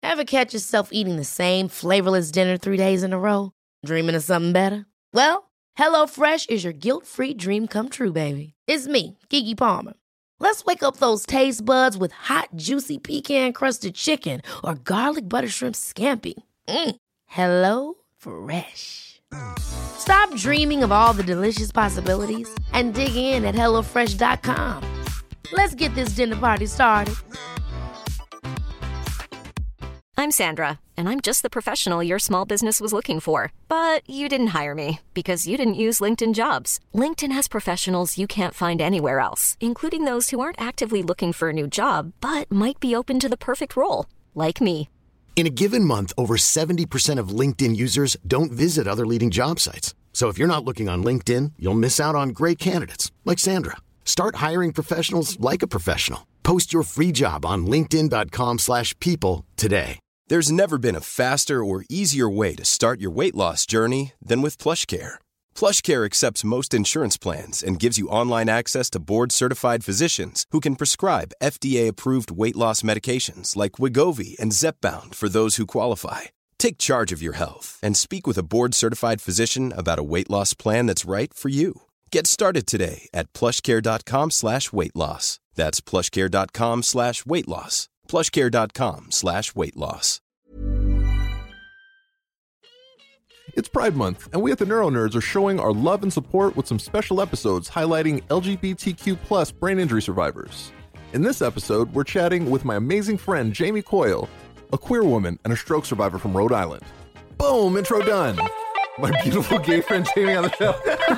Ever catch yourself eating the same flavorless dinner 3 days in a row? Dreaming of something better? Well, HelloFresh is your guilt-free dream come true, baby. It's me, Keke Palmer. Let's wake up those taste buds with hot, juicy pecan-crusted chicken or garlic butter shrimp scampi. Hello Fresh. Stop dreaming of all the delicious possibilities and dig in at HelloFresh.com. Let's get this dinner party started. I'm Sandra, and I'm just the professional your small business was looking for. But you didn't hire me because you didn't use LinkedIn Jobs. LinkedIn has professionals you can't find anywhere else, including those who aren't actively looking for a new job, but might be open to the perfect role, like me. In a given month, over 70% of LinkedIn users don't visit other leading job sites. So if you're not looking on LinkedIn, you'll miss out on great candidates like Sandra. Start hiring professionals like a professional. Post your free job on linkedin.com/people today. There's never been a faster or easier way to start your weight loss journey than with PlushCare. PlushCare accepts most insurance plans and gives you online access to board-certified physicians who can prescribe FDA-approved weight loss medications like Wegovy and Zepbound for those who qualify. Take charge of your health and speak with a board-certified physician about a weight loss plan that's right for you. Get started today at plushcare.com/weight loss. That's plushcare.com/weight loss. plushcare.com/weight loss. It's Pride Month, and we at the Neuro Nerds are showing our love and support with some special episodes highlighting LGBTQ+ brain injury survivors. In this episode, we're chatting with my amazing friend Jamie Coyle, a queer woman and a stroke survivor from Rhode Island. Boom, intro done. My beautiful gay friend Jamie on the show.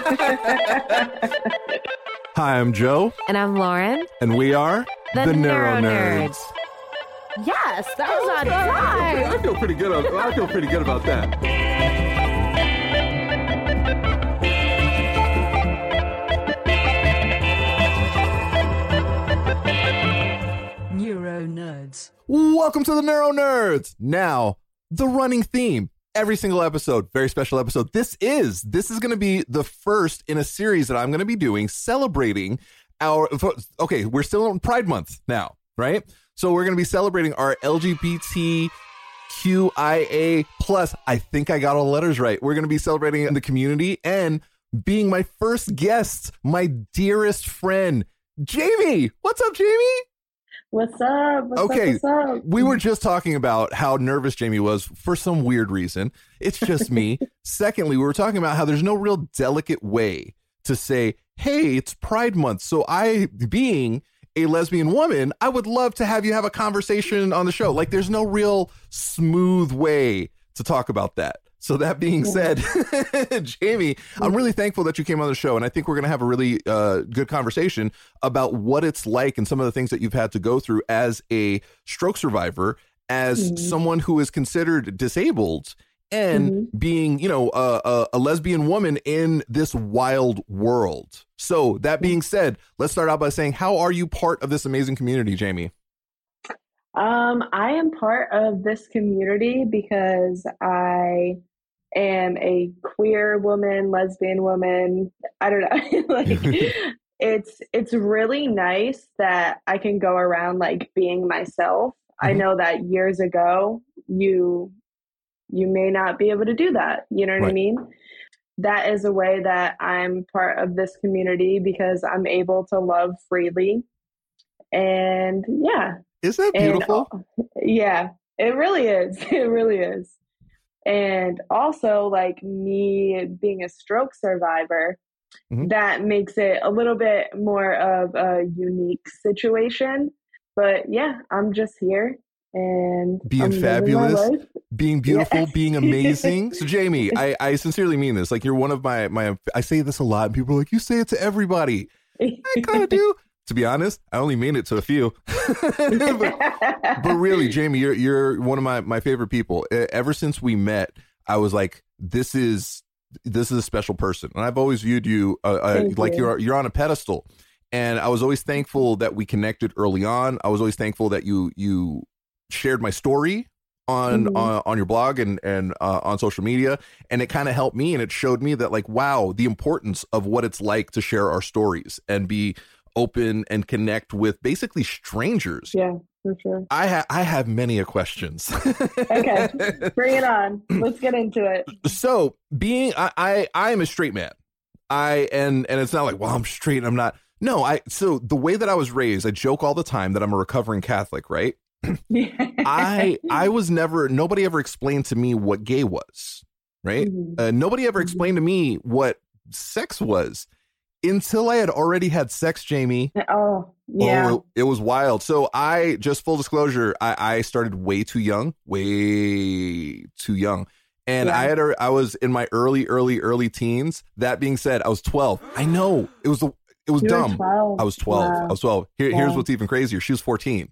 Hi, I'm Joe. And I'm Lauren. And we are the Neuro Nerds. Yes, that was on time. I feel pretty good about that. Neuro Nerds. Welcome to the Neuro Nerds. Now, the running theme. Every single episode, very special episode. This is going to be the first in a series that I'm going to be doing celebrating we're still in Pride Month now, right? So we're going to be celebrating our LGBTQIA+. I think I got all the letters right. We're going to be celebrating in the community and being my first guest, my dearest friend, Jamie. What's up, Jamie? What's up? What's up? We were just talking about how nervous Jamie was for some weird reason. It's just me. Secondly, we were talking about how there's no real delicate way to say, hey, it's Pride Month. So I, being a lesbian woman, I would love to have you have a conversation on the show. Like, there's no real smooth way to talk about that. So that being said, Jamie, I'm really thankful that you came on the show. And I think we're going to have a really good conversation about what it's like and some of the things that you've had to go through as a stroke survivor, as someone who is considered disabled and being, a lesbian woman in this wild world. So that being said, let's start out by saying, how are you part of this amazing community, Jamie? I am part of this community because I am a queer woman, lesbian woman. I don't know. It's really nice that I can go around like being myself. I know that years ago you may not be able to do that. You know what I mean? That is a way that I'm part of this community because I'm able to love freely. And yeah. Isn't that beautiful? Yeah, it really is. It really is. And also, like, me being a stroke survivor, that makes it a little bit more of a unique situation. But yeah, I'm just here and being fabulous, being beautiful, being amazing. So Jamie, I sincerely mean this. Like, you're one of my, I say this a lot and people are like, you say it to everybody. I kind of do. To be honest, I only mean it to a few. but really, Jamie, you're one of my favorite people. Ever since we met, I was like, this is a special person, and I've always viewed you like you're on a pedestal. And I was always thankful that we connected early on. I was always thankful that you shared my story on your blog and on social media, and it kind of helped me, and it showed me that, like, wow, the importance of what it's like to share our stories and be open and connect with basically strangers. Yeah, for sure. I have many questions. Okay, bring it on. Let's get into it. So being, I am a straight man. And it's not like, well, I'm straight and I'm not. No, so the way that I was raised, I joke all the time that I'm a recovering Catholic, right? I was nobody ever explained to me what gay was, right? Nobody ever explained to me what sex was until I had already had sex, Jamie. Oh, yeah. Oh, it was wild. So just full disclosure, I started way too young. And Yeah. I was in my early teens. That being said, I was 12. I know it was You were dumb. 12. I was 12. Wow. I was 12. Here's Wow. what's even crazier. She was 14.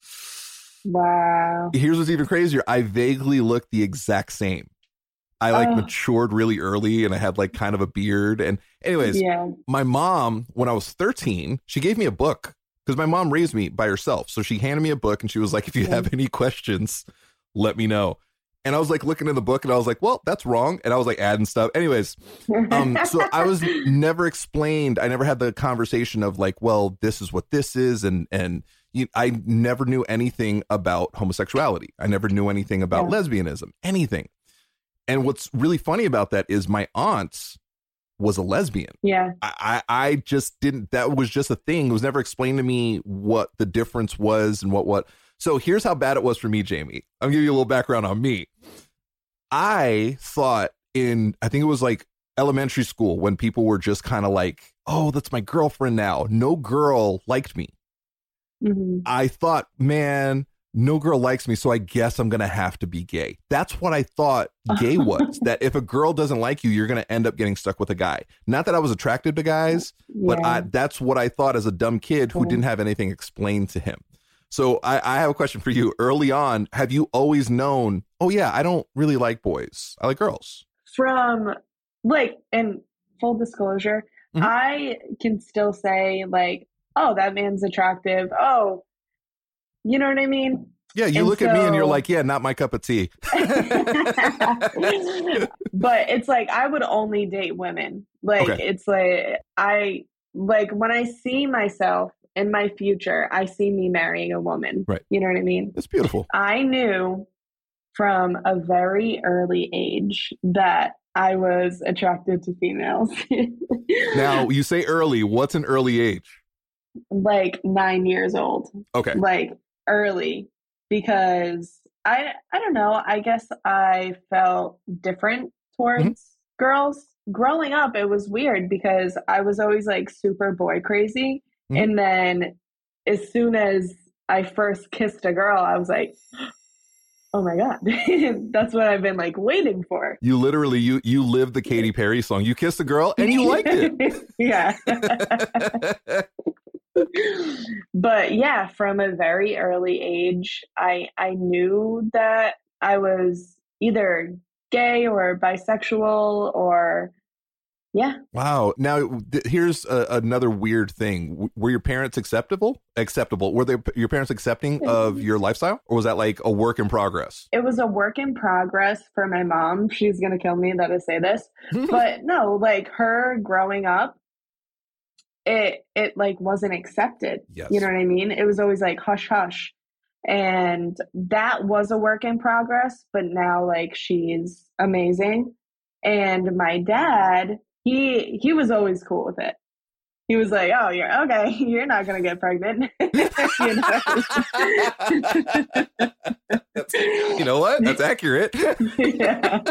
Wow. Here's what's even crazier. I vaguely looked the exact same. I matured really early and I had like kind of a beard. And anyways, Yeah. my mom, when I was 13, she gave me a book because my mom raised me by herself. So she handed me a book and she was like, if you have any questions, let me know. And I was like looking in the book and I was like, well, that's wrong. And I was like adding stuff. Anyways, so I was never explained. I never had the conversation of like, well, this is what this is. And I never knew anything about homosexuality. I never knew anything about lesbianism, anything. And what's really funny about that is my aunt was a lesbian. Yeah. I just didn't, that was just a thing. It was never explained to me what the difference was and what. So here's how bad it was for me, Jamie. I'll give you a little background on me. I thought I think it was like elementary school when people were just kind of like, oh, that's my girlfriend now. No girl liked me. Mm-hmm. I thought, man, no girl likes me, so I guess I'm going to have to be gay. That's what I thought gay was, that if a girl doesn't like you, you're going to end up getting stuck with a guy. Not that I was attracted to guys, but that's what I thought as a dumb kid who didn't have anything explained to him. So I have a question for you. Early on, have you always known, oh yeah, I don't really like boys, I like girls? From like, in full disclosure, Mhm. I can still say like, oh, that man's attractive. Oh, you know what I mean? Yeah, you And look at me and you're so- like, yeah, not my cup of tea. But it's like I would only date women. Like Okay. it's like when I see myself in my future, I see me marrying a woman. Right. You know what I mean? It's beautiful. I knew from a very early age that I was attracted to females. Now, you say early. What's an early age? Like 9 years old. Okay. Like early, because I don't know, I guess I felt different towards girls. Growing up, it was weird because I was always like super boy crazy. Mhm. And then as soon as I first kissed a girl, I was like, oh my God, that's what I've been like waiting for. You literally, you lived the Katy Perry song. You kissed a girl and you liked it. Yeah. But yeah, from a very early age, I knew that I was either gay or bisexual or Wow. Now, here's another weird thing. Were your parents acceptable? Were your parents accepting of your lifestyle? Or was that like a work in progress? it was a work in progress for my mom. She's going to kill me that I say this. But no, like her growing up, it like wasn't accepted. Yes. You know what I mean? It was always like hush hush. And that was a work in progress, but now like she's amazing. And my dad, he was always cool with it. He was like, "Oh, you're okay. You're not gonna get pregnant." You know? You know what? That's accurate. Yeah.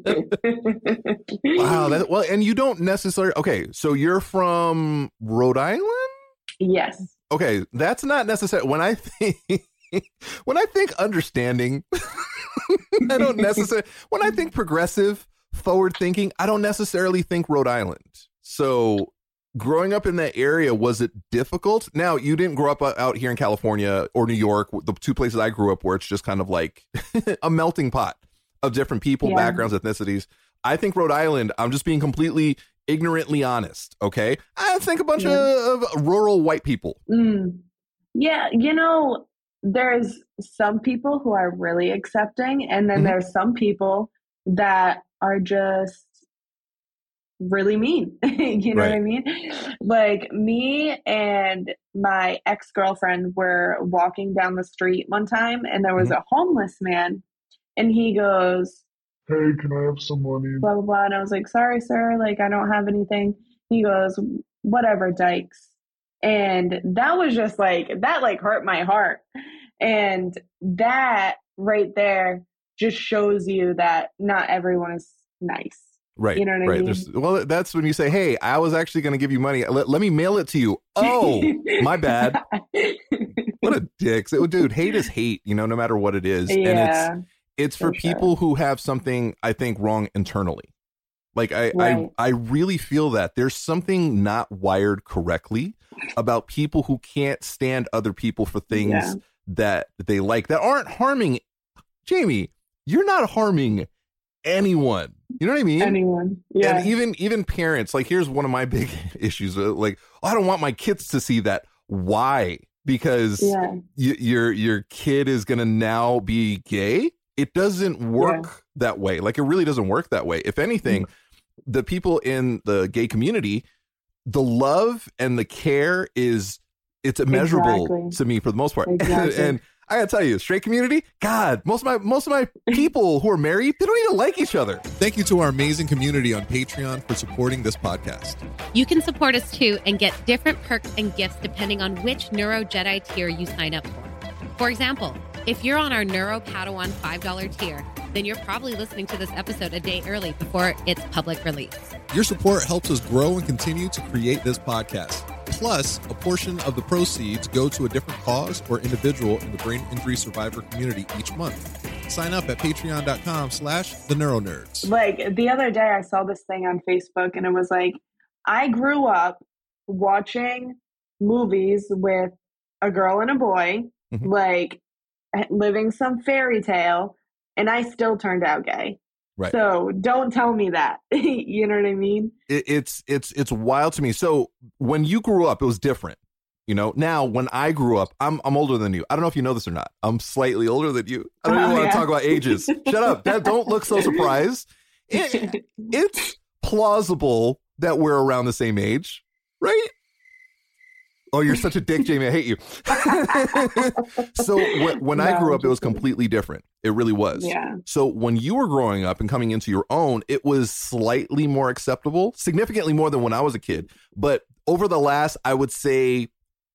Wow. Well, and you don't necessarily. Okay, so you're from Rhode Island. Yes. Okay, that's not necessary. When I think understanding, I don't necessarily. When I think progressive, forward thinking, I don't necessarily think Rhode Island. So growing up in that area, was it difficult? Now, you didn't grow up out here in California or New York, the two places I grew up where it's just kind of like a melting pot of different people, Yeah. backgrounds, ethnicities. I think Rhode Island, I'm just being completely ignorantly honest, okay? I think a bunch of rural white people. Yeah, you know, there's some people who are really accepting, and then Mhm. there's some people that are just really mean. You know what I mean? Like, me and my ex-girlfriend were walking down the street one time, and there was a homeless man, and he goes, "Hey, can I have some money?" Blah, blah, blah. And I was like, "Sorry, sir, like, I don't have anything." He goes, "Whatever, dykes." And that was just like, that like hurt my heart. And that right there just shows you that not everyone is nice. Right. You know what I mean? Well, that's when you say, "Hey, I was actually going to give you money. Let me mail it to you." Oh, my bad. What a dick. So, dude, hate is hate, you know, no matter what it is. Yeah, and it's for people who have something, I think, wrong internally. Like, I really feel that there's something not wired correctly about people who can't stand other people for things that they like that aren't harming. Jamie, you're not harming anyone. You know what I mean? Anyone. Yeah. And even parents, like, here's one of my big issues. Like, I don't want my kids to see that. Why? Because your kid is going to now be gay. It doesn't work that way. Like, it really doesn't work that way. If anything, the people in the gay community, the love and the care it's immeasurable to me for the most part. Exactly. And I gotta tell you, straight community, God, most of my people who are married, they don't even like each other. Thank you to our amazing community on Patreon for supporting this podcast. You can support us too and get different perks and gifts depending on which Neuro Jedi tier you sign up for. For example, if you're on our Neuro Padawan $5 tier, then you're probably listening to this episode a day early before its public release. Your support helps us grow and continue to create this podcast. Plus, a portion of the proceeds go to a different cause or individual in the brain injury survivor community each month. Sign up at patreon.com/theneuronerds. Like, the other day I saw this thing on Facebook, and it was like, I grew up watching movies with a girl and a boy, like living some fairy tale, and I still turned out gay. Right. So don't tell me that. You know what I mean? It's wild to me. So when you grew up, it was different. You know, now when I grew up, I'm older than you. I don't know if you know this or not. I'm slightly older than you. I don't even want to talk about ages. Shut up. Don't look so surprised. It's plausible that we're around the same age, right? Oh, you're such a dick, Jamie. I hate you. So when I grew up, it was completely different. It really was. Yeah. So when you were growing up and coming into your own, it was slightly more acceptable, significantly more than when I was a kid. But over the last, I would say,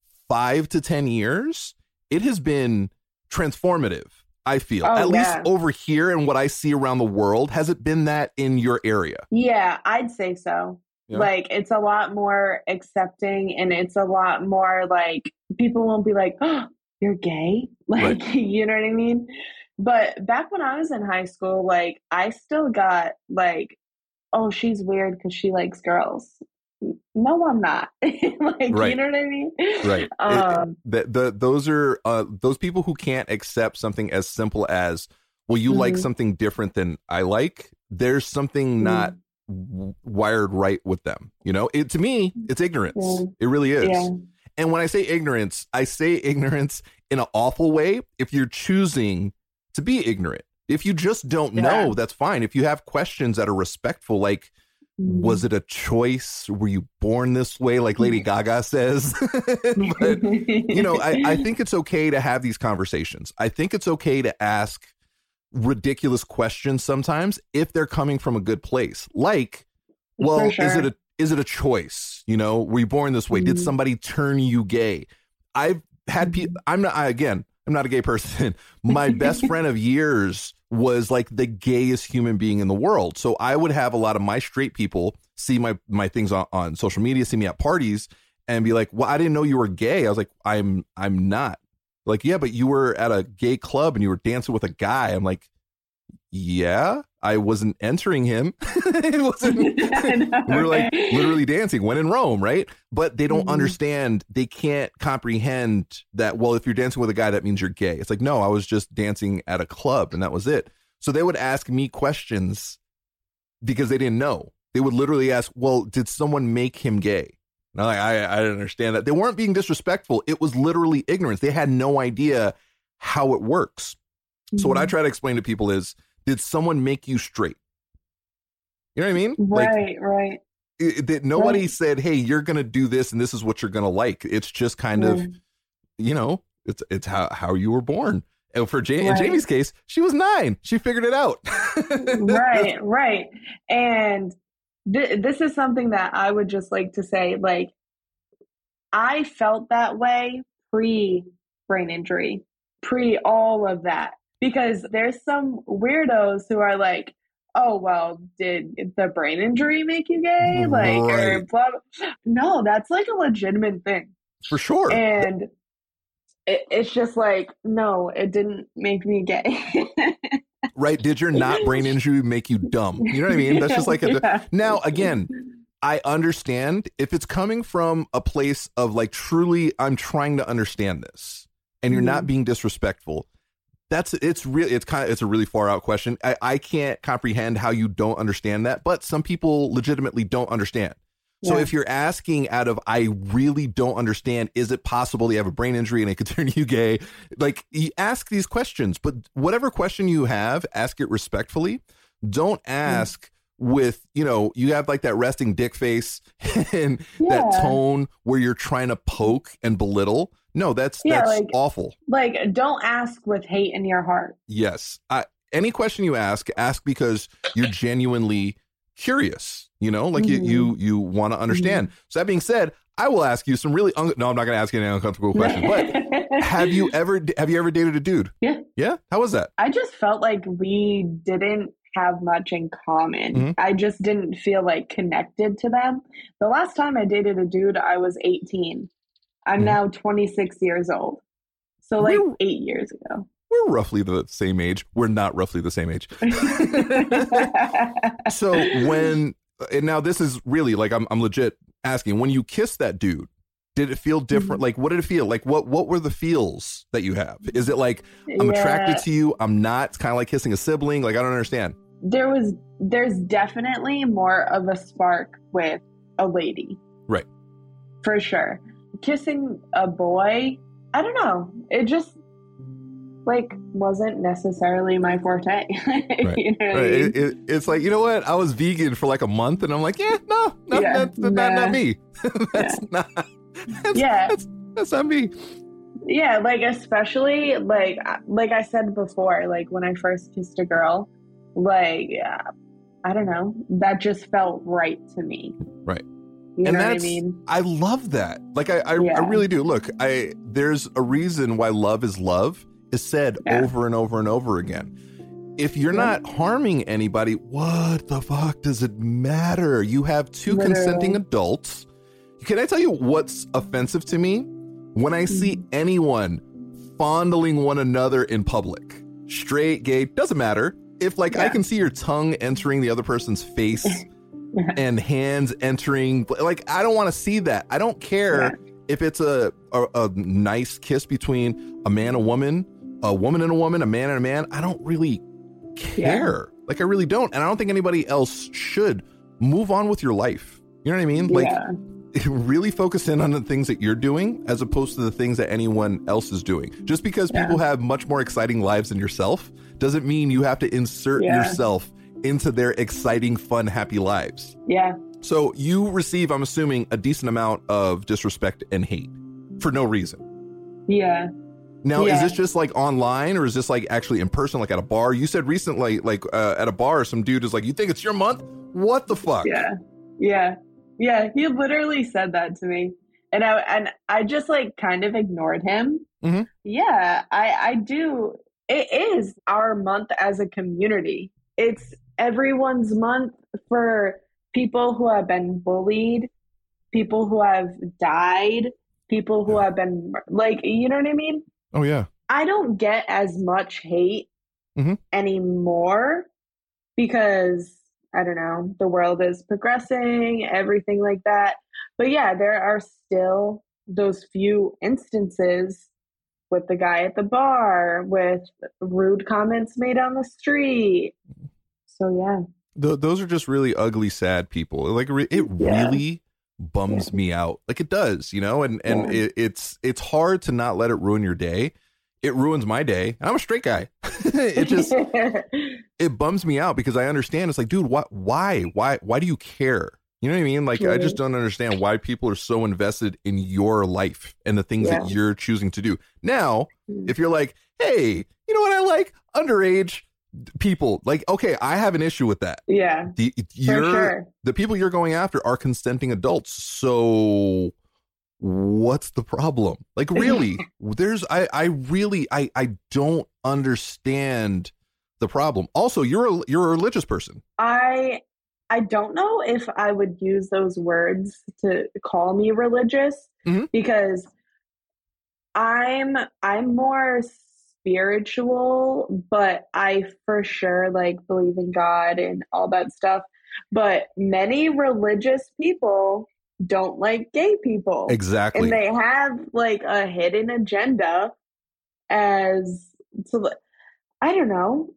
5 to 10 years, it has been transformative, I feel. At least over here and what I see around the world. Has it been that in your area? Yeah, I'd say so. Yeah. Like, it's a lot more accepting, and it's a lot more like, people won't be like, "Oh, you're gay." Like, you know what I mean? But back when I was in high school, like, I still got like, "Oh, she's weird because she likes girls." No, I'm not. Like, you know what I mean? Right. Those are those people who can't accept something as simple as, well, you like something different than I like. There's something not wired right with them. You know, to me, it's ignorance. It really is. Yeah. And when I say ignorance in an awful way. If you're choosing to be ignorant, if you just don't know, that's fine. If you have questions that are respectful, like, was it a choice? Were you born this way? Like Lady Gaga says. But, you know, I think it's okay to have these conversations. I think it's okay to ask ridiculous questions sometimes if they're coming from a good place. Like, well, is it a choice? You know, were you born this way? Did somebody turn you gay? I've had people. I'm not a gay person. My best friend of years was like the gayest human being in the world. So I would have a lot of my straight people see my things on social media, see me at parties, and be like, "Well, I didn't know you were gay." I was like, I'm not. Like, "Yeah, but you were at a gay club and you were dancing with a guy." I'm like, "Yeah, I wasn't entering him." It wasn't. We were like literally dancing when in Rome, right? But they don't understand. They can't comprehend that. Well, if you're dancing with a guy, that means you're gay. It's like, no, I was just dancing at a club and that was it. So they would ask me questions because they didn't know. They would literally ask, "Well, did someone make him gay?" And I'm like, I didn't understand that. They weren't being disrespectful. It was literally ignorance. They had no idea how it works. So what I try to explain to people is, did someone make you straight? You know what I mean? Right. that nobody said, hey, you're going to do this and this is what you're going to like. It's just kind of, you know, it's how you were born. And for in Jamie's case, she was 9. She figured it out. Right. And this is something that I would just like to say, like, I felt that way pre-brain injury, pre all of that, because there's some weirdos who are like, oh, well, did the brain injury make you gay? Like, or blah, blah. No, that's like a legitimate thing. For sure. And it's just like, no, it didn't make me gay. Right. Did your not brain injury make you dumb? You know what I mean? That's just like now, again, I understand if it's coming from a place of like, truly, I'm trying to understand this and you're not being disrespectful. It's a really far out question. I can't comprehend how you don't understand that, but some people legitimately don't understand. So if you're asking out of, I really don't understand, is it possible you have a brain injury and it could turn you gay? Like, you ask these questions, but whatever question you have, ask it respectfully. Don't ask with, you know, you have like that resting dick face and that tone where you're trying to poke and belittle. No, that's like, awful. Like, don't ask with hate in your heart. Yes. Any question you ask because you're genuinely curious. You know, like you want to understand. So that being said, I will ask you some really no, I'm not going to ask you any uncomfortable questions. But have you ever dated a dude? Yeah. Yeah. How was that? I just felt like we didn't have much in common. I just didn't feel like connected to them. The last time I dated a dude, I was 18. I'm now 26 years old. So like 8 years ago. We're roughly the same age. We're not roughly the same age. So and now this is really like, I'm legit asking, when you kissed that dude, did it feel different? Like, what did it feel like? What were the feels that you have? Is it like, I'm attracted to you, I'm not? It's kind of like kissing a sibling. Like, I don't understand. There's definitely more of a spark with a lady. Right. For sure. Kissing a boy, I don't know. It just like wasn't necessarily my forte. Right. You know what I mean? It's like, you know what? I was vegan for like a month and I'm like, that's not me. That's not me. Yeah, like especially like I said before, like when I first kissed a girl, like I don't know, that just felt right to me. Right. You know what I mean? I love that. Like I really do. Look, there's a reason why love is said over and over and over again. If you're not harming anybody, what the fuck does it matter? You have two consenting adults. Can I tell you what's offensive to me? When I see anyone fondling one another in public, straight, gay, doesn't matter. If like I can see your tongue entering the other person's face and hands entering, like I don't want to see that. I don't care if it's a nice kiss between a man, a woman and a woman, a man and a man. I don't really care. Like I really don't. And I don't think anybody else should. Move on with your life. You know what I mean? Like really focus in on the things that you're doing as opposed to the things that anyone else is doing. Just because people have much more exciting lives than yourself doesn't mean you have to insert yourself into their exciting, fun, happy lives. Yeah. So you receive, I'm assuming, a decent amount of disrespect and hate for no reason. Yeah. Now, is this just like online or is this like actually in person, like at a bar? You said recently, like at a bar, some dude is like, you think it's your month? What the fuck? Yeah. He literally said that to me. And I just like kind of ignored him. Mm-hmm. Yeah, I do. It is our month as a community. It's everyone's month for people who have been bullied, people who have died, people who have been like, you know what I mean? Oh, yeah. I don't get as much hate anymore because, I don't know, the world is progressing, everything like that. But yeah, there are still those few instances with the guy at the bar, with rude comments made on the street. So yeah. Those are just really ugly, sad people. Like it really bums me out. Like it does, you know, and it's hard to not let it ruin your day. It ruins my day. I'm a straight guy. It just, it bums me out because I understand. It's like, dude, why do you care? You know what I mean? Like, I just don't understand why people are so invested in your life and the things that you're choosing to do. Now, if you're like, hey, you know what I like? Underage people. Like, okay, I have an issue with that. Yeah. The people you're going after are consenting adults. So what's the problem? Like, really, I don't understand the problem. Also, you're a religious person. I don't know if I would use those words to call me religious, because I'm more spiritual, but I for sure like believe in God and all that stuff. But many religious people don't like gay people. Exactly. And they have like a hidden agenda as to, I don't know.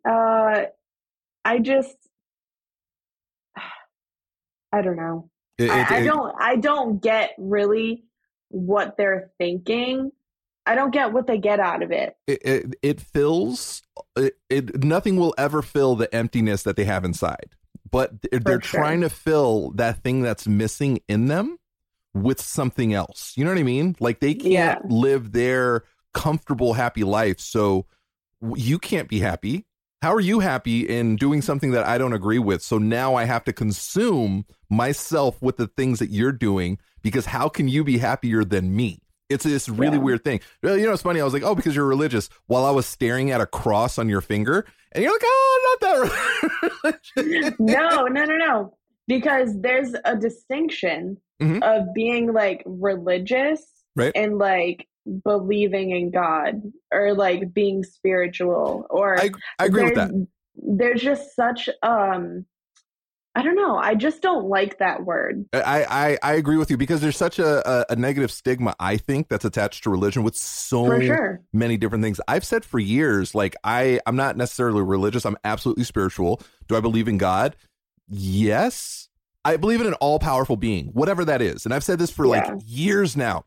I don't know. I don't get really what they're thinking. I don't get what they get out of it. It fills nothing will ever fill the emptiness that they have inside. But they're trying to fill that thing that's missing in them with something else. You know what I mean? Like, they can't live their comfortable, happy life. So you can't be happy. How are you happy in doing something that I don't agree with? So now I have to consume myself with the things that you're doing, because how can you be happier than me? It's this really weird thing. You know, it's funny. I was like, oh, because you're religious, while I was staring at a cross on your finger, and you're like, oh, not that religious. No. Because there's a distinction of being like religious and like believing in God, or like being spiritual, or I agree with that. There's just such I don't know. I just don't like that word. I agree with you, because there's such a negative stigma, I think, that's attached to religion with so many different things. I've said for years, like, I'm not necessarily religious. I'm absolutely spiritual. Do I believe in God? Yes. I believe in an all-powerful being, whatever that is. And I've said this for like years now.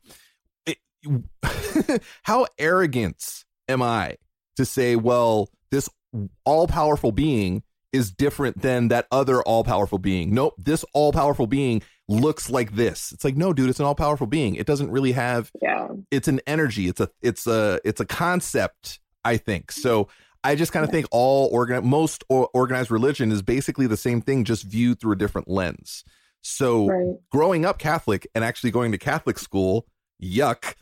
How arrogant am I to say, well, this all-powerful being is different than that other all-powerful being? Nope, this all-powerful being looks like this. It's like, no, dude, it's an all-powerful being. It doesn't really have. It's an energy. It's a concept, I think. So I just kind of think most organized religion is basically the same thing, just viewed through a different lens. So growing up Catholic and actually going to Catholic school, yuck.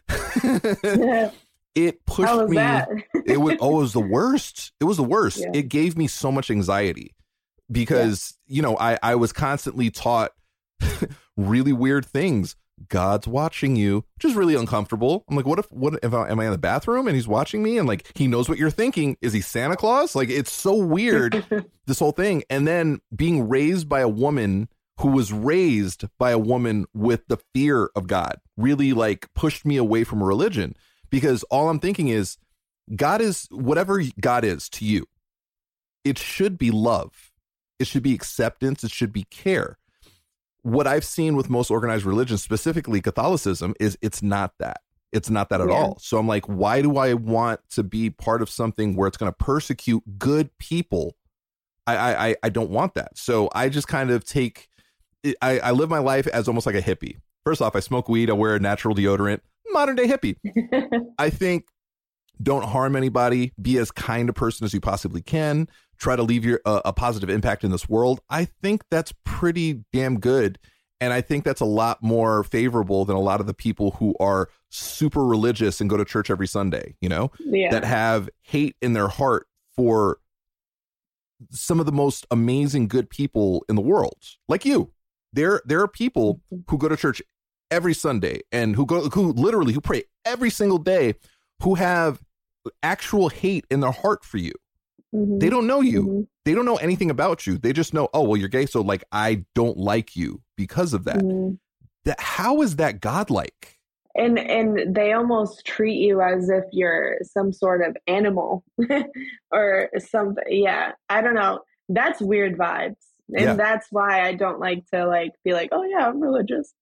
It pushed me. It was the worst. It was the worst. Yeah. It gave me so much anxiety because, you know, I was constantly taught really weird things. God's watching you, which is really uncomfortable. I'm like, what if am I in the bathroom and he's watching me, and like, he knows what you're thinking? Is he Santa Claus? Like, it's so weird, this whole thing. And then being raised by a woman who was raised by a woman with the fear of God really like pushed me away from religion, because all I'm thinking is, God is whatever God is to you. It should be love. It should be acceptance. It should be care. What I've seen with most organized religions, specifically Catholicism, is it's not that. It's not that at all. So I'm like, why do I want to be part of something where it's going to persecute good people? I don't want that. So I just kind of I live my life as almost like a hippie. First off, I smoke weed. I wear a natural deodorant. Modern day hippie. I think don't harm anybody. Be as kind a person as you possibly can. Try to leave a positive impact in this world. I think that's pretty damn good. And I think that's a lot more favorable than a lot of the people who are super religious and go to church every Sunday, you know, that have hate in their heart for some of the most amazing good people in the world. Like you. There are people who go to church every Sunday and who pray every single day, who have actual hate in their heart for you. They don't know you. They don't know anything about you. They just know, oh, well, you're gay, so like, I don't like you because of that. How is that godlike? And they almost treat you as if you're some sort of animal or something. Yeah, I don't know. That's weird vibes. And that's why I don't like to like be like, oh yeah, I'm religious.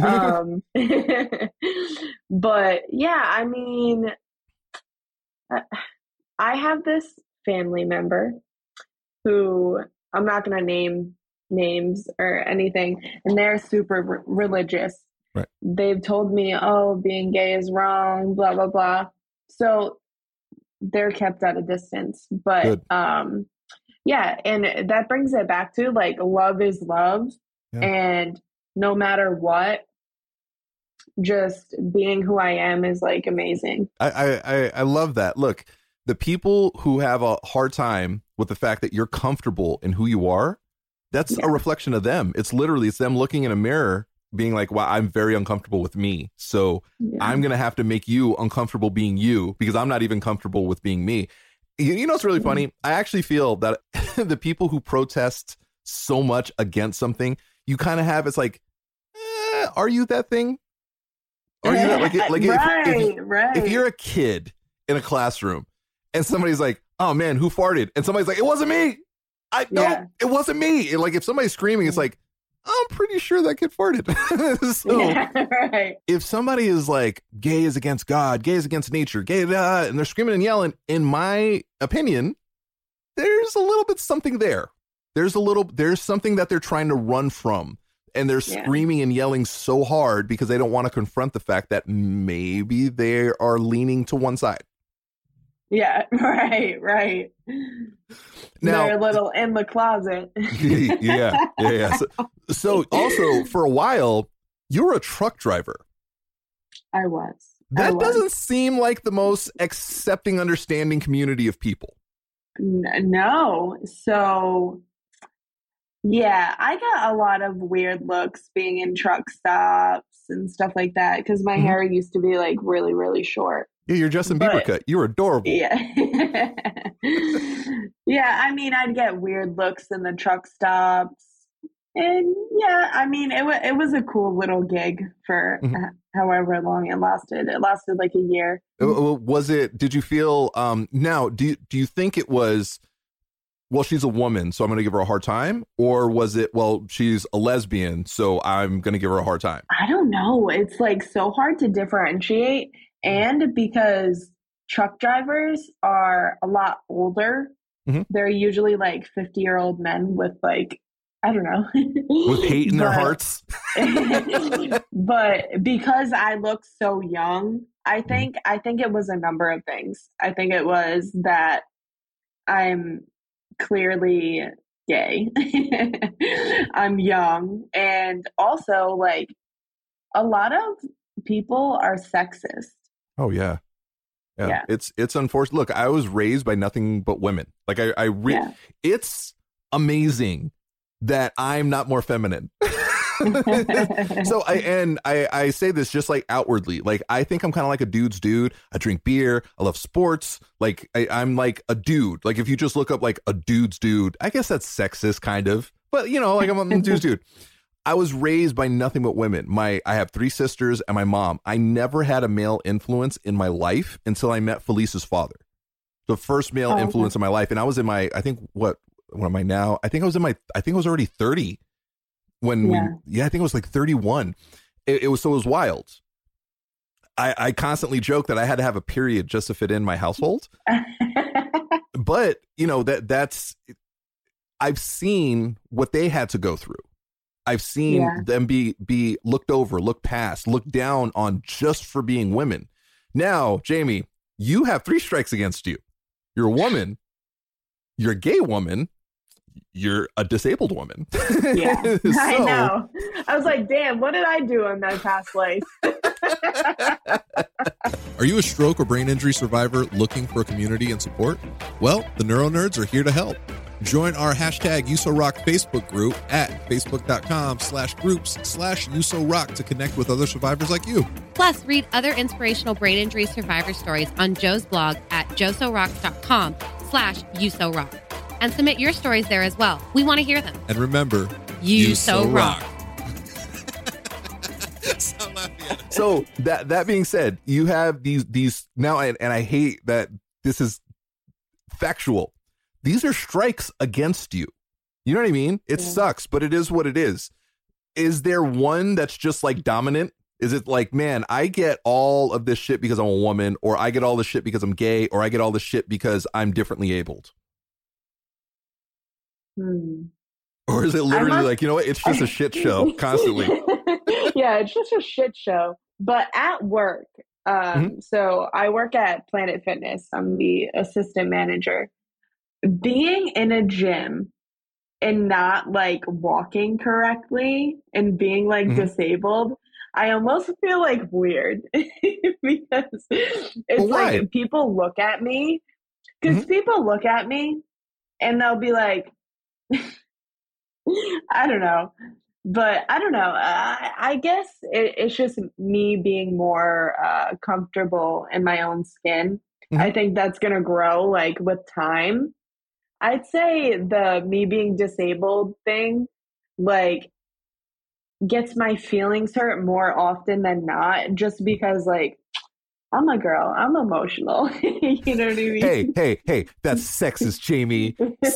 But yeah, I mean, I have this family member who, I'm not going to name names or anything, and they're super religious. Right. They've told me, oh, being gay is wrong, blah, blah, blah. So they're kept at a distance. But Good. yeah, and that brings it back to like love is love. Yeah. And no matter what, just being who I am is like amazing. I love that. Look, the people who have a hard time with the fact that you're comfortable in who you are, that's a reflection of them. It's them looking in a mirror being like, wow, I'm very uncomfortable with me. So I'm going to have to make you uncomfortable being you because I'm not even comfortable with being me. You know, it's really funny. I actually feel that the people who protest so much against something, you kind of have, it's like, are you that thing? Are you that? Like if you're a kid in a classroom and somebody's like, oh man, who farted? And somebody's like, it wasn't me. It wasn't me. And like if somebody's screaming, it's like, I'm pretty sure that kid farted. So if somebody is like, gay is against God, gay is against nature, gay, and they're screaming and yelling, in my opinion, there's a little bit something there. There's something that they're trying to run from. And they're screaming and yelling so hard because they don't want to confront the fact that maybe they are leaning to one side. Yeah, right. Now, they're a little in the closet. Yeah. So also, for a while, you were a truck driver. I was. That doesn't seem like the most accepting, understanding community of people. No. So, yeah, I got a lot of weird looks being in truck stops and stuff like that because my hair used to be like really, really short. Yeah, you're Justin Bieber cut. You're adorable. Yeah. Yeah, I mean, I'd get weird looks in the truck stops. And yeah, I mean, it was a cool little gig for however long it lasted. It lasted like a year. Did you feel, now, do you think it was, well, she's a woman, so I'm going to give her a hard time? Or was it, well, she's a lesbian, so I'm going to give her a hard time? I don't know. It's like so hard to differentiate. And because truck drivers are a lot older, they're usually like 50-year-old men with like, I don't know. With hate in their hearts. But because I look so young, I think it was a number of things. I think it was that I'm clearly gay. I'm young. And also like a lot of people are sexist. Oh yeah. It's unfortunate. Look, I was raised by nothing but women. Like it's amazing that I'm not more feminine. So I say this just like outwardly, like I think I'm kind of like a dude's dude. I drink beer. I love sports. Like I'm like a dude. Like if you just look up like a dude's dude, I guess that's sexist kind of, but you know, like I'm a dude's dude. I was raised by nothing but women. I have 3 sisters and my mom. I never had a male influence in my life until I met Felice's father. The first male influence in my life. And I was in my, I think what am I now? I think I was already 30 when I think it was like 31. It was wild. I constantly joke that I had to have a period just to fit in my household. But you know, that's, I've seen what they had to go through. I've seen them be looked over, looked past, looked down on just for being women. Now, Jamie, you have 3 strikes against you. You're a woman. You're a gay woman. You're a disabled woman. Yeah, I know. I was like, damn, what did I do in my past life? Are you a stroke or brain injury survivor looking for a community and support? Well, the Neuro Nerds are here to help. Join our hashtag USORock Facebook group at facebook.com/groups/USORock to connect with other survivors like you. Plus, read other inspirational brain injury survivor stories on Joe's blog at josorocks.com/USORock. And submit your stories there as well. We want to hear them. And remember, USORock. So that being said, you have these now, and I hate that this is factual. These are strikes against you. You know what I mean? It sucks, but it is what it is. Is there one that's just like dominant? Is it like, man, I get all of this shit because I'm a woman, or I get all this shit because I'm gay, or I get all this shit because I'm differently abled? Or is it literally like, you know what? It's just a shit show constantly. Yeah, it's just a shit show. But at work, so I work at Planet Fitness. I'm the assistant manager. Being in a gym and not like walking correctly and being like disabled, I almost feel like weird because it's like people look at me people look at me and they'll be like, I don't know. But I don't know. I guess it's just me being more comfortable in my own skin. I think that's going to grow like with time. I'd say the me being disabled thing, like, gets my feelings hurt more often than not, just because, like, I'm a girl. I'm emotional. You know what I mean? Hey, that's sexist, Jamie.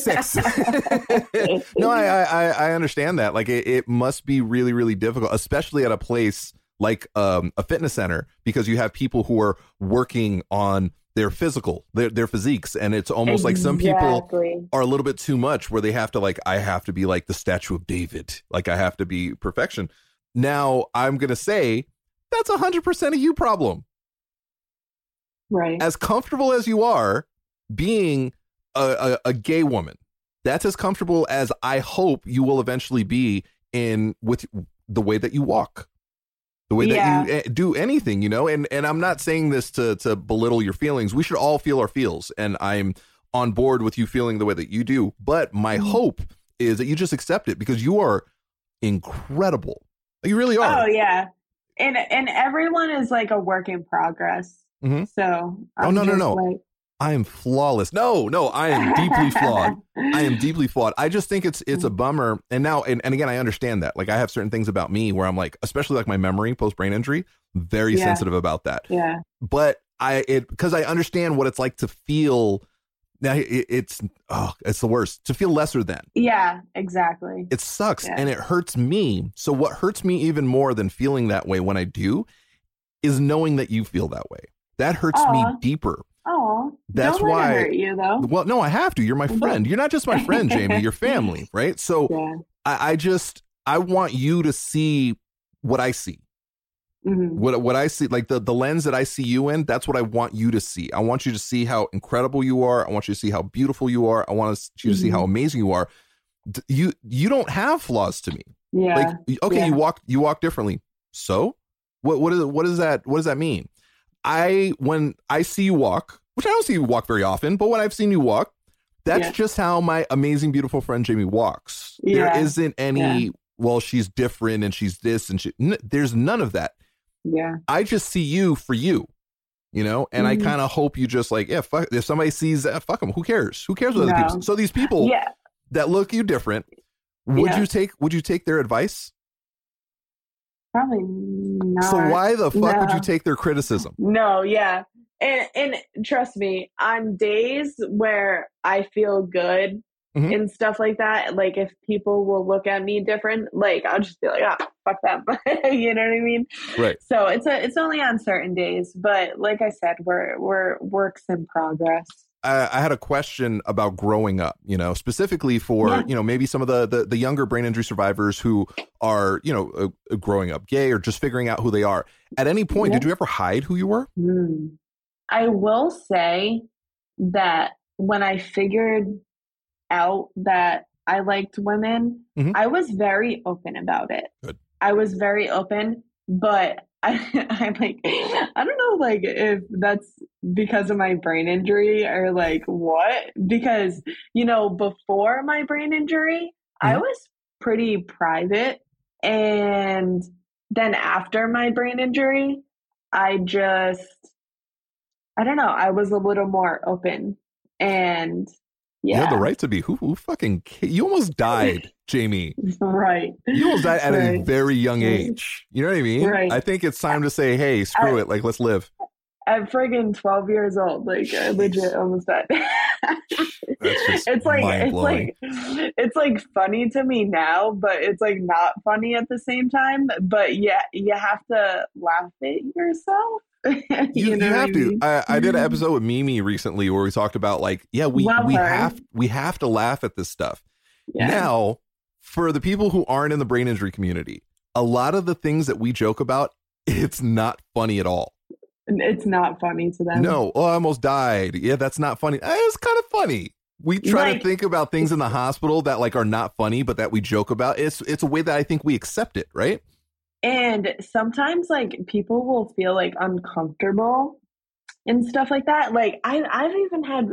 Sexist. No, I understand that. Like, it must be really, really difficult, especially at a place like a fitness center, because you have people who are working on their physical, their physiques. And it's almost like some people are a little bit too much, where they have to, like, I have to be like the Statue of David. Like, I have to be perfection. Now, I'm going to say that's 100% a you problem. Right. As comfortable as you are being a gay woman, that's as comfortable as I hope you will eventually be with the way that you walk. The way that you do anything, you know, and I'm not saying this to belittle your feelings. We should all feel our feels, and I'm on board with you feeling the way that you do. But my hope is that you just accept it, because you are incredible. You really are. Oh yeah, and everyone is like a work in progress. So no. Like, I am flawless. No, I am deeply flawed. I am deeply flawed. I just think it's a bummer. And now, and again, I understand that. Like, I have certain things about me where I'm like, especially like my memory post brain injury, very sensitive about that. Yeah. But because I understand what it's like to feel. Now it's the worst, to feel lesser than. Yeah, exactly. It sucks and it hurts me. So what hurts me even more than feeling that way when I do is knowing that you feel that way. That hurts me deeper. Oh, that's don't why let it hurt you, though. Well, no, I have to. You're my friend. You're not just my friend, Jamie. You're family, right? So I want you to see what I see. What I see, like the lens that I see you in, that's what I want you to see. I want you to see how incredible you are. I want you to see how beautiful you are. I want you to see how amazing you are. You don't have flaws to me. Yeah. Like, okay, you walk differently. So what does that mean? When I see you walk, which I don't see you walk very often, but when I've seen you walk, that's just how my amazing, beautiful friend Jamie walks. Yeah. There isn't any, well, she's different and she's this and there's none of that. Yeah. I just see you for you, you know, and I kind of hope you just like, fuck, if somebody sees that, fuck them. Who cares? Who cares what other people? So these people that look you different, would you take their advice? Probably not. So why the fuck would you take their criticism? No, yeah. And trust me, on days where I feel good and stuff like that, like if people will look at me different, like I'll just be like, fuck them. You know what I mean? Right. So it's only on certain days, but like I said, we're works in progress. I had a question about growing up, you know, specifically for, you know, maybe some of the younger brain injury survivors who are, you know, growing up gay or just figuring out who they are. At any point, did you ever hide who you were? I will say that when I figured out that I liked women, I was very open about it. Good. I was very open, but I'm like, I don't know, like if that's because of my brain injury or like what, because, you know, before my brain injury, I was pretty private. And then after my brain injury, I don't know, I was a little more open and you had the right to be. Who fucking, you almost died, Jamie. Right. You almost died at a very young age. You know what I mean? Right. I think it's time to say, hey, screw it. Like, let's live. At friggin' 12 years old, like I legit almost died. It's like funny to me now, but it's like not funny at the same time. But yeah, you have to laugh at yourself. you have to. I did an episode with Mimi recently where we talked about like, we have to laugh at this stuff. Now, for the people who aren't in the brain injury community, a lot of the things that we joke about, it's not funny at all. It's not funny to them. No, oh, I almost died. Yeah, that's not funny. It's kind of funny. We try to think about things in the hospital that like are not funny, but that we joke about. It's a way that I think we accept it, right? And sometimes like people will feel like uncomfortable and stuff like that. Like I've even had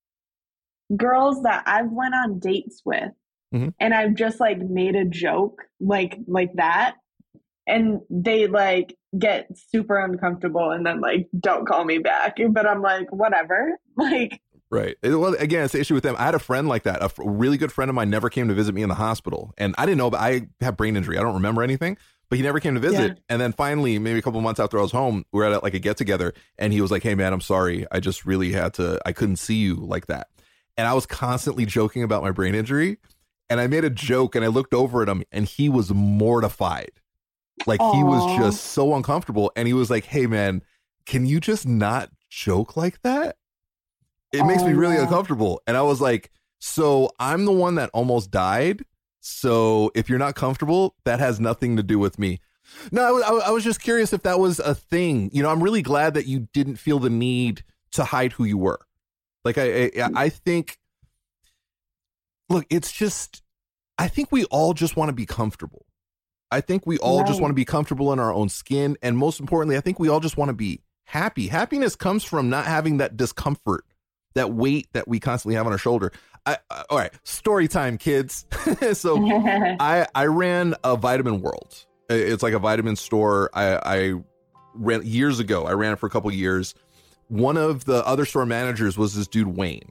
girls that I've went on dates with, and I've just like made a joke like that, and they like get super uncomfortable and then like don't call me back. But I'm like, whatever. Like, right. Well, again, it's the issue with them. I had a friend like that. A really good friend of mine never came to visit me in the hospital, and I didn't know, but I have brain injury. I don't remember anything, but he never came to visit. Yeah. And then finally, maybe a couple months after I was home, we were at like a get together, and he was like, "Hey man, I'm sorry. I just really I couldn't see you like that." And I was constantly joking about my brain injury, and I made a joke, and I looked over at him, and he was mortified. Like, Aww. He was just so uncomfortable. And he was like, "Hey man, can you just not joke like that? It makes me really uncomfortable." And I was like, "So I'm the one that almost died. So if you're not comfortable, that has nothing to do with me." No, I was just curious if that was a thing. You know, I'm really glad that you didn't feel the need to hide who you were. Like, I think, look, it's just, I think we all just want to be comfortable. I think we all just want to be comfortable in our own skin. And most importantly, I think we all just want to be happy. Happiness comes from not having that discomfort, that weight that we constantly have on our shoulder. All right, story time, kids. So I ran a Vitamin World. It's like a vitamin store. I ran years ago. I ran it for a couple of years. One of the other store managers was this dude, Wayne.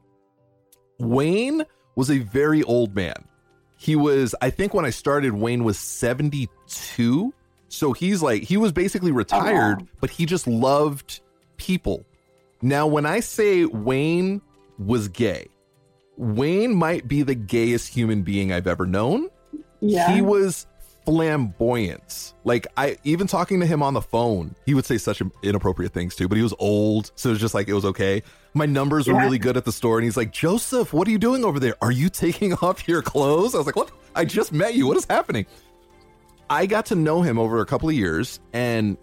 Wayne was a very old man. He was, I think when I started, Wayne was 72. So he was basically retired, but he just loved people. Now, when I say Wayne was gay, Wayne might be the gayest human being I've ever known. Yeah. He was flamboyant. Like, even talking to him on the phone, he would say such inappropriate things too, but he was old. So it was just like, it was okay. My numbers were really good at the store. And he's like, "Joseph, what are you doing over there? Are you taking off your clothes?" I was like, "What? I just met you. What is happening?" I got to know him over a couple of years, and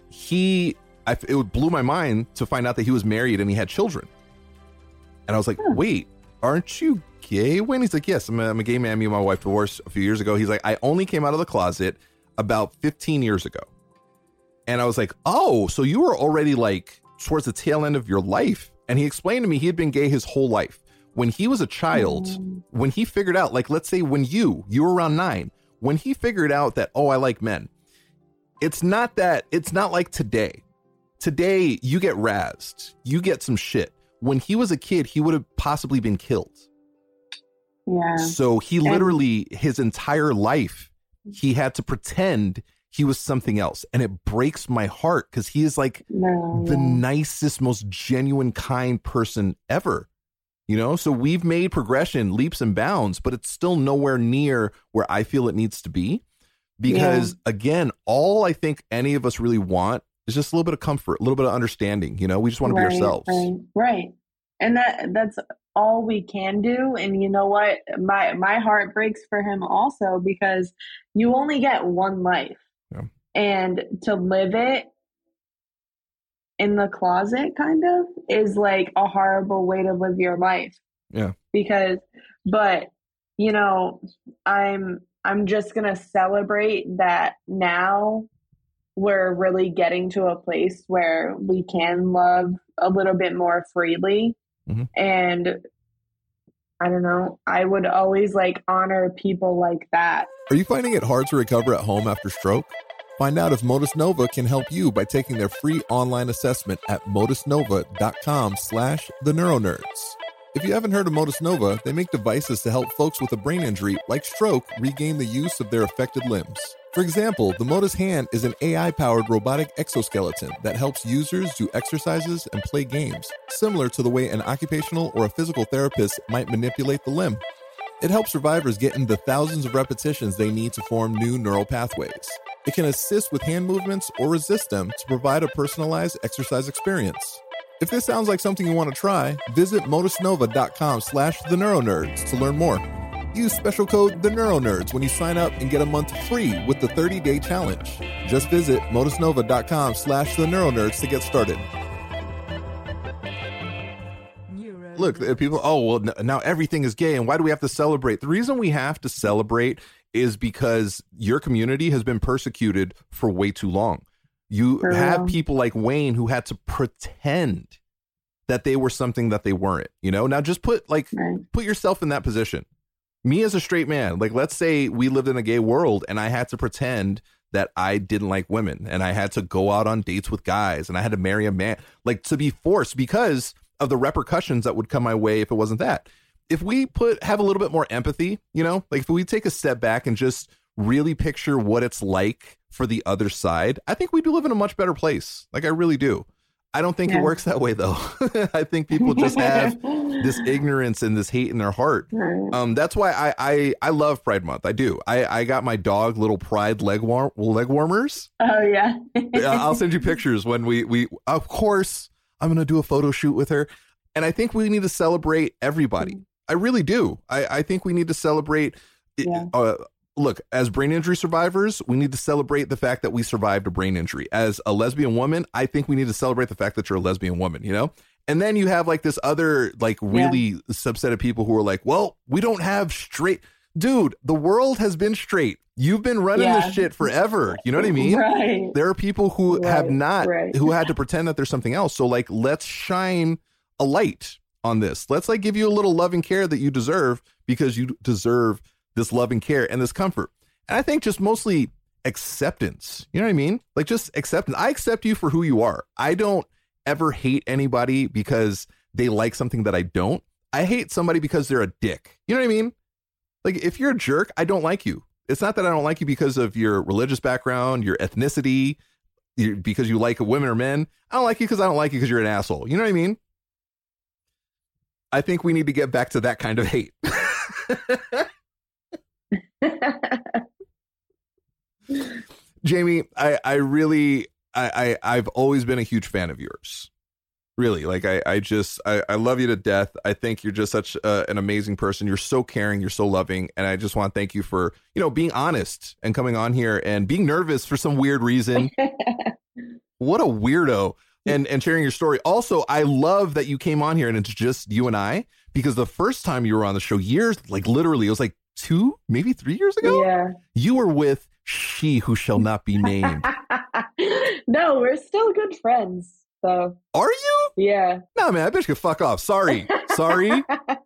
it blew my mind to find out that he was married and he had children. And I was like, "Wait, aren't you gay, Wayne?" He's like, "Yes, I'm a gay man. Me and my wife divorced a few years ago." He's like, "I only came out of the closet about 15 years ago." And I was like, "Oh, so you were already like towards the tail end of your life." And he explained to me he had been gay his whole life. When he was a child, when he figured out, like, let's say when you were around 9, when he figured out that, oh, I like men, it's not like today. Today, you get razzed, you get some shit. When he was a kid, he would have possibly been killed. Yeah. So he literally, his entire life, he had to pretend he was something else. And it breaks my heart because he is like the nicest, most genuine, kind person ever. You know, so we've made progression leaps and bounds, but it's still nowhere near where I feel it needs to be. Because again, all I think any of us really want is just a little bit of comfort, a little bit of understanding. You know, we just want to be ourselves. Right. And that's all we can do. And you know what? My heart breaks for him also, because you only get one life. Yeah. And to live it in the closet kind of is like a horrible way to live your life. Yeah. But you know, I'm just going to celebrate that now we're really getting to a place where we can love a little bit more freely. Mm-hmm. And I don't know, I would always like honor people like that. Are you finding it hard to recover at home after stroke? Find out if Modus Nova can help you by taking their free online assessment at modusnova.com/theneuronerds. If you haven't heard of Modus Nova, they make devices to help folks with a brain injury like stroke regain the use of their affected limbs. For example, the Modus Hand is an AI-powered robotic exoskeleton that helps users do exercises and play games, similar to the way an occupational or a physical therapist might manipulate the limb. It helps survivors get in the thousands of repetitions they need to form new neural pathways. It can assist with hand movements or resist them to provide a personalized exercise experience. If this sounds like something you want to try, visit modusnova.com/theneuronerds to learn more. Use special code TheNeuroNerds when you sign up and get a month free with the 30-day challenge. Just visit modusnova.com/TheNeuroNerds to get started. Look, people, oh, well, now everything is gay, and why do we have to celebrate? The reason we have to celebrate is because your community has been persecuted for way too long. You have people like Wayne who had to pretend that they were something that they weren't, you know? Now just put yourself in that position. Me as a straight man, like, let's say we lived in a gay world and I had to pretend that I didn't like women and I had to go out on dates with guys and I had to marry a man, like, to be forced because of the repercussions that would come my way if it wasn't that. If we have a little bit more empathy, you know, like if we take a step back and just really picture what it's like for the other side, I think we do live in a much better place. Like, I really do. I don't think it works that way, though. I think people just have this ignorance and this hate in their heart. That's why I love Pride Month. I do. I got my dog little Pride leg warmers. Oh, yeah. I'll send you pictures when we of course, I'm going to do a photo shoot with her. And I think we need to celebrate everybody. I really do. I think we need to celebrate. Look, as brain injury survivors, we need to celebrate the fact that we survived a brain injury. As a lesbian woman, I think we need to celebrate the fact that you're a lesbian woman, you know? And then you have like this other, like, really subset of people who are like, well, we don't have straight. Dude, the world has been straight. You've been running this shit forever. You know what I mean? Right. There are people who have not, who had to pretend that there's something else. So, like, let's shine a light on this. Let's, like, give you a little love and care that you deserve, because you deserve this love and care and this comfort. And I think just mostly acceptance. You know what I mean? Like, just acceptance. I accept you for who you are. I don't ever hate anybody because they like something that I don't. I hate somebody because they're a dick. You know what I mean? Like, if you're a jerk, I don't like you. It's not that I don't like you because of your religious background, your ethnicity, because you like women or men. I don't like you because I don't like you because you're an asshole. You know what I mean? I think we need to get back to that kind of hate. Jamie, I've always been a huge fan of yours. Really, like, I love you to death. I think you're just such an amazing person. You're so caring. You're so loving. And I just want to thank you for, you know, being honest and coming on here and being nervous for some weird reason. What a weirdo. And sharing your story. Also, I love that you came on here and it's just you and I, because the first time you were on the show literally, it was like 2, maybe 3 years ago. Yeah. You were with She Who Shall Not Be Named. No, we're still good friends. So. Are you? Yeah. No, man, I bet you could fuck off. Sorry. Sorry.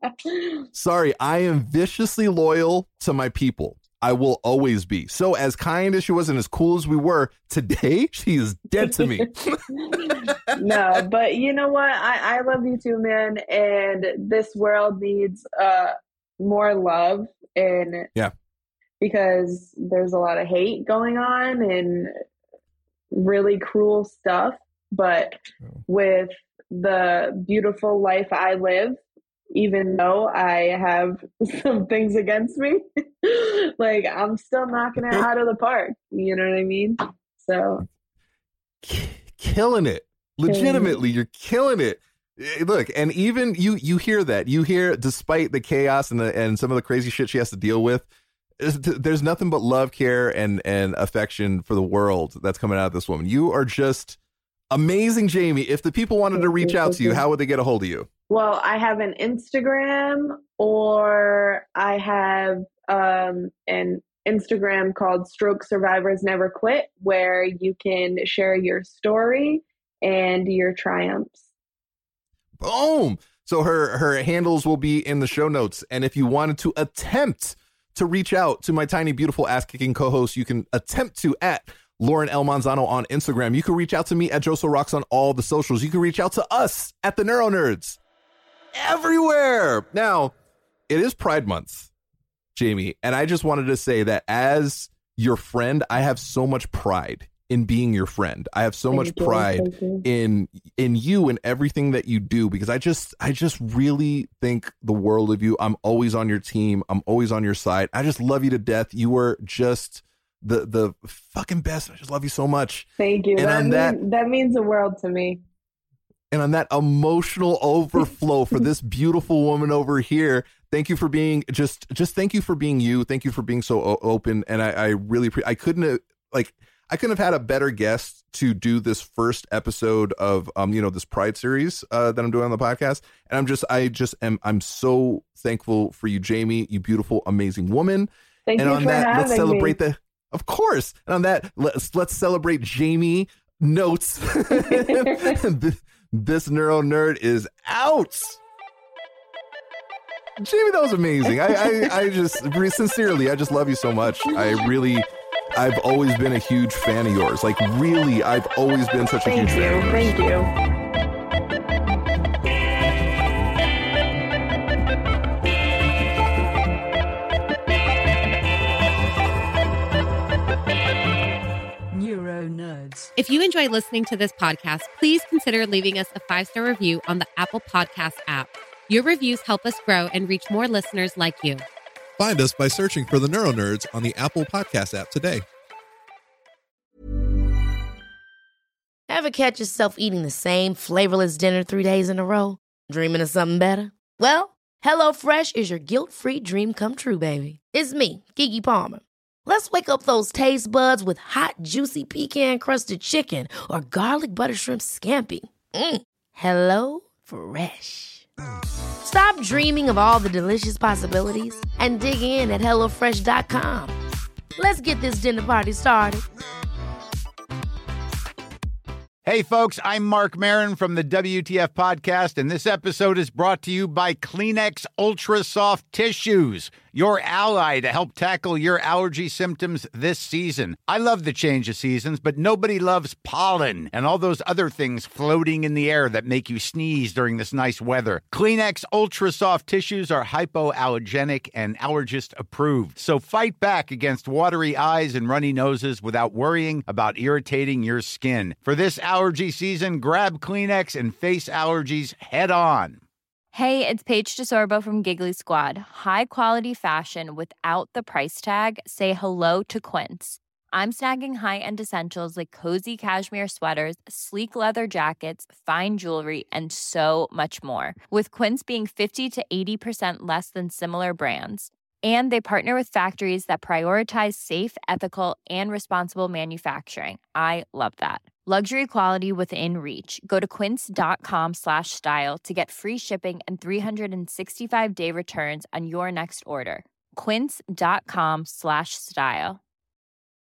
I am viciously loyal to my people. I will always be. So, as kind as she was and as cool as we were today, she is dead to me. No, but you know what? I love you too, man. And this world needs more love. And because there's a lot of hate going on and really cruel stuff. But with the beautiful life I live, even though I have some things against me, like, I'm still knocking it out of the park. You know what I mean? So killing it. Legitimately, you're killing it. Look, and even you hear that. You hear, despite the chaos and some of the crazy shit she has to deal with, there's nothing but love, care, and affection for the world that's coming out of this woman. You are just amazing, Jamie. If the people wanted to reach out to you, how would they get a hold of you? Well, I have an Instagram, or I have an Instagram called Stroke Survivors Never Quit, where you can share your story and your triumphs. Boom. So her handles will be in the show notes. And if you wanted to attempt to reach out to my tiny, beautiful, ass-kicking co-host, you can attempt to at Lauren L. Manzano on Instagram. You can reach out to me at Joso Rocks on all the socials. You can reach out to us at the Neuro Nerds everywhere. Now, it is Pride Month, Jamie, and I just wanted to say that as your friend, I have so much pride in being your friend. I have so much pride in you and everything that you do, because I just really think the world of you. I'm always on your team. I'm always on your side. I just love you to death. You were just the fucking best. I just love you so much. Thank you. And that means the world to me. And on that emotional overflow for this beautiful woman over here, Thank you for being just thank you for being you. Thank you for being so open. And I really I couldn't have had a better guest to do this first episode of this Pride series that I'm doing on the podcast. And I'm so thankful for you, Jamie, you beautiful, amazing woman. Thank and you on for that, let's having celebrate me. of course. And on that, let's celebrate Jamie Notes. This Neuro Nerd is out. Jamie, that was amazing. I just sincerely, I just love you so much. I've always been a huge fan of yours. Like, really, I've always been such a huge fan. Thank you. Neuro Nerds. If you enjoy listening to this podcast, please consider leaving us a 5-star review on the Apple Podcast app. Your reviews help us grow and reach more listeners like you. Find us by searching for the Neuro Nerds on the Apple Podcast app today. Ever catch yourself eating the same flavorless dinner 3 days in a row? Dreaming of something better? Well, HelloFresh is your guilt-free dream come true, baby. It's me, Keke Palmer. Let's wake up those taste buds with hot, juicy pecan-crusted chicken or garlic butter shrimp scampi. Hello Fresh. Stop dreaming of all the delicious possibilities and dig in at HelloFresh.com. Let's get this dinner party started. Hey, folks, I'm Mark Maron from the WTF Podcast, and this episode is brought to you by Kleenex Ultra Soft Tissues, your ally to help tackle your allergy symptoms this season. I love the change of seasons, but nobody loves pollen and all those other things floating in the air that make you sneeze during this nice weather. Kleenex Ultra Soft Tissues are hypoallergenic and allergist approved, so fight back against watery eyes and runny noses without worrying about irritating your skin. For this allergy season, grab Kleenex and face allergies head on. Hey, it's Paige DeSorbo from Giggly Squad. High quality fashion without the price tag. Say hello to Quince. I'm snagging high-end essentials like cozy cashmere sweaters, sleek leather jackets, fine jewelry, and so much more. With Quince being 50 to 80% less than similar brands. And they partner with factories that prioritize safe, ethical, and responsible manufacturing. I love that. Luxury quality within reach. Go to quince.com/style to get free shipping and 365-day returns on your next order. Quince.com/style.